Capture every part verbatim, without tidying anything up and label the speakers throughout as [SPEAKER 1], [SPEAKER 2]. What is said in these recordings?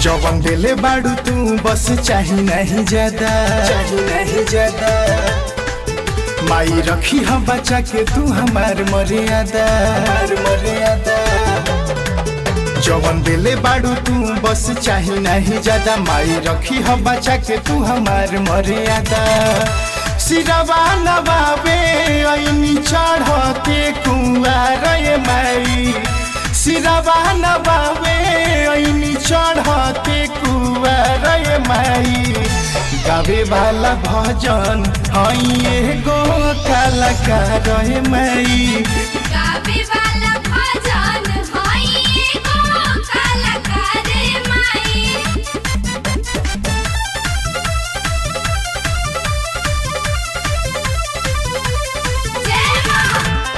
[SPEAKER 1] जवन दिले बाड़ू तू बस चाही नहीं ज्यादा, चाही नहीं ज्यादा। माई रखी हम बचा के तू हमार मर्यादा, हमार मर्यादा। जवन दिले बाड़ू तू बस चाही नहीं ज्यादा, माई रखी हम बचा के तू हमार मर्यादा। सिरवा नवावे ऐनी चढ़ते कुंवार माई, सिरवा नवावे ऐनी चढ़ते कुंवार माई। गावे वाला भजन हई एगो कलाकार माई,
[SPEAKER 2] गावे वाला भजन हई एगो कलाकार माई। जय मां।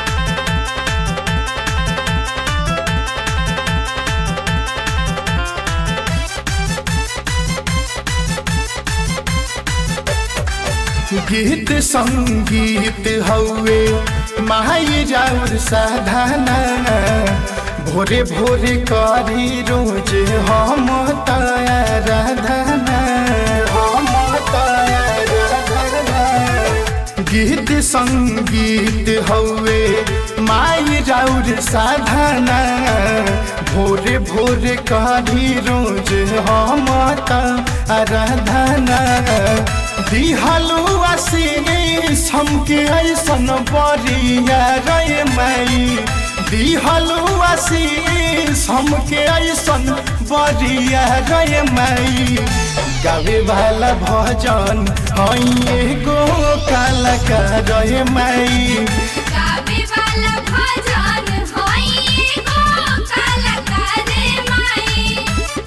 [SPEAKER 1] गीत संगीत हौवे माई राउर साधना, भोरे भोरे करी रोज हम आराधना, हम आराधना। गीत संगीत हौवे माई राउर साधना, भोरे भोरे करी रोज हम आराधना। दिहलु आशीष हमके ऐसन बरिया रे माई, दिहलु आशीष हमके ऐसन बरिया रे माई। गावे वाला भजन हई एगो कलाकार रे माई,
[SPEAKER 2] गावे वाला भजन हई एगो कलाकार माई।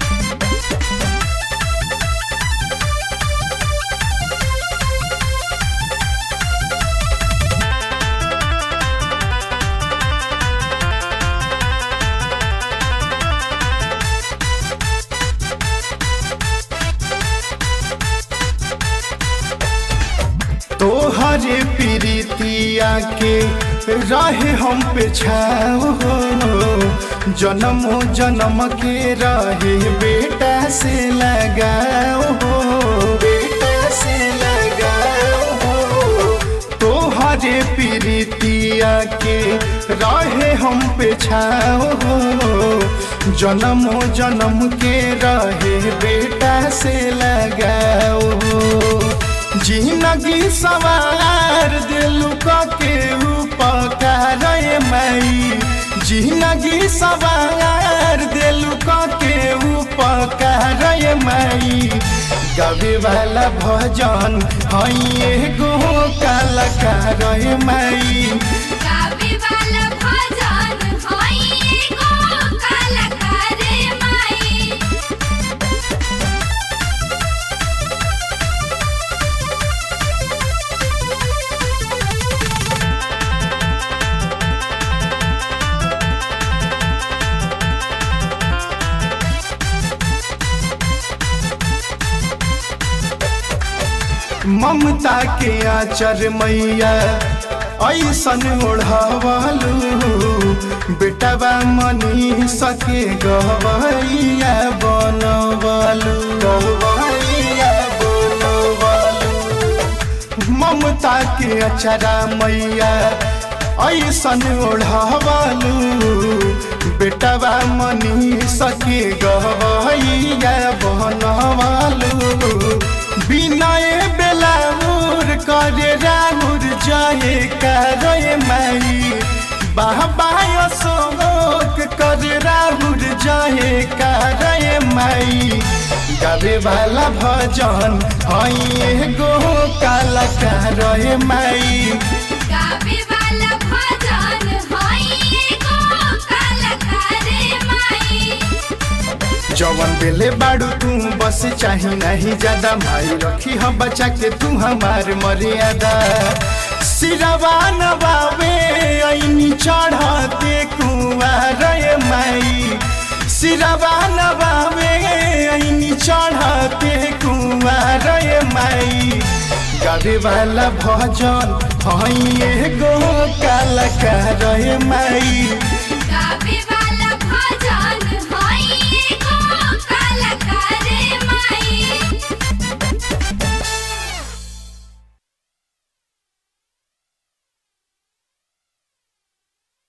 [SPEAKER 1] तोहरे प्रीतिया के रहे हम पे छाओ, जन्मो जन्म के रहे बेटा से लगाओ, बेटा से लगाओ। तोहरे प्रीतिया के रहे हम पे छाओ, जन्मो जन्म के रहे बेटा से लगाओ। जिंदगी सवार दिलु के उपकार माई, जिंदगी सवार दिलु के उपकार माई। गावे वाला भजन हई एगो कलाकार माई,
[SPEAKER 2] गावे वाला भजन हई एगो कलाकार माई।
[SPEAKER 1] ममता के आचर मैया ऐसन ओढ़ावलू, बेटवा मनी सके गवैया बनवलू, गवैया बनवलू। ममता के अचरा मैया ऐसन ओढ़ावलू, बेटवा मनी सके गवैया बनवलू। बिनय बेलाउर करे राउर जाए करे माई, बाबा अशोक करे राउर जाए करे माई। गावे वाला भजन हई एगो कलाकार माई,
[SPEAKER 2] गावे वाला भजन हई एगो कलाकार माई।
[SPEAKER 1] जवन दिले बाड़ू तू बस चाही नहीं ज्यादा, माई रखी हम बचा के तू हमार मर्यादा। सिरवा नवावे ऐनी चढ़ते कुंवार माई, सिरवा नवावे ऐनी चढ़ते कुंवार माई। गावे वाला भजन हई एगो कलाकार माई,
[SPEAKER 2] गावे वाला भजन हई